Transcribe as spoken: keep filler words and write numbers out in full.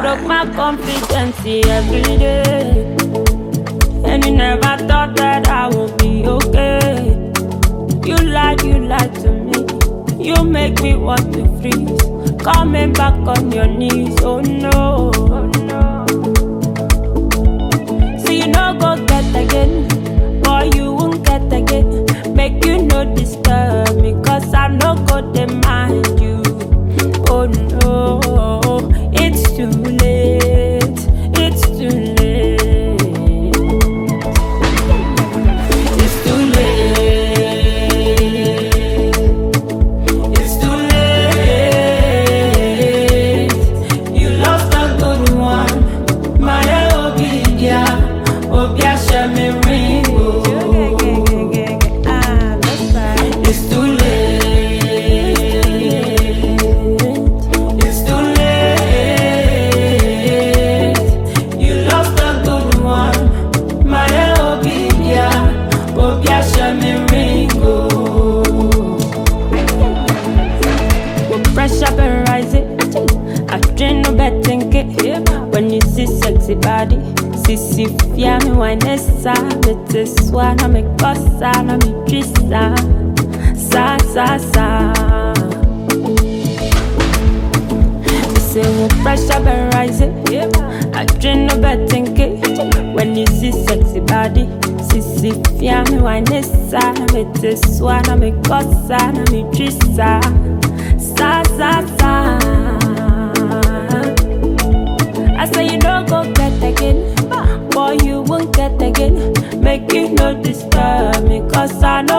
broke my confidence every day. And you never thought that I would be okay. You lied, you lied to me. You make me want to freeze. Coming back on your knees, oh no, oh no. So you no go get again, boy you won't get again. Make you no disturb me, cause I no go to mind you. Oh no, it's too late, it's too late. It's too late, it's too late. You lost a good one, my Obia, Obia Shame Ringo. It's too late. Pressure been rising, I dream no betting it. When you see sexy body, sissy fia me wanessa, it is one I make bossa, I me trissa, sa sa sa. Say what pressure been rising, I dream no betting it. When you see sexy body, sissy fia me wanessa, it is one I make bossa, I me trissa. Sa, sa, sa. I say you don't go get again, boy you won't get again. Make you no disturb me, cause I know